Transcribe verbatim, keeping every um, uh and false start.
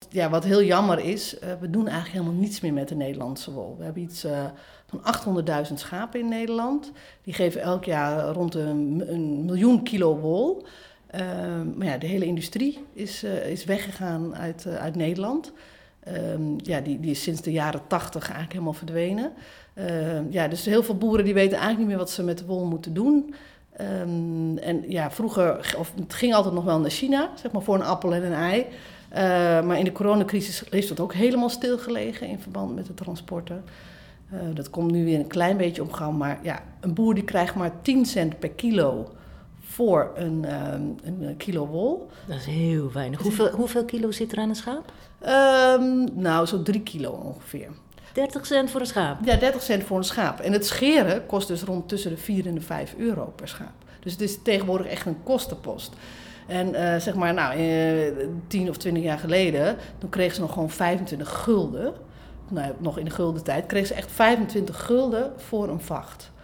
ja, wat heel jammer is, uh, we doen eigenlijk helemaal niets meer met de Nederlandse wol. We hebben iets uh, van achthonderdduizend schapen in Nederland. Die geven elk jaar rond een, een miljoen kilo wol. Uh, maar ja, de hele industrie is, uh, is weggegaan uit, uh, uit Nederland. Um, ja, die, die is sinds de jaren tachtig eigenlijk helemaal verdwenen. Uh, ja, dus heel veel boeren die weten eigenlijk niet meer wat ze met de wol moeten doen. Um, en ja, vroeger, of het ging altijd nog wel naar China, zeg maar voor een appel en een ei. Uh, maar in de coronacrisis heeft dat ook helemaal stilgelegen in verband met de transporten. Uh, dat komt nu weer een klein beetje op gang, maar ja, een boer die krijgt maar tien cent per kilo voor een, um, een kilo wol. Dat is heel weinig. Hoeveel, hoeveel kilo zit er aan een schaap? Um, nou, zo drie kilo ongeveer. dertig cent voor een schaap? Ja, dertig cent voor een schaap. En het scheren kost dus rond tussen de vier en de vijf euro per schaap. Dus het is tegenwoordig echt een kostenpost. En uh, zeg maar, nou, uh, tien of twintig jaar geleden, toen kregen ze nog gewoon vijfentwintig gulden. Nou, nog in de gulden tijd, kregen ze echt vijfentwintig gulden voor een vacht.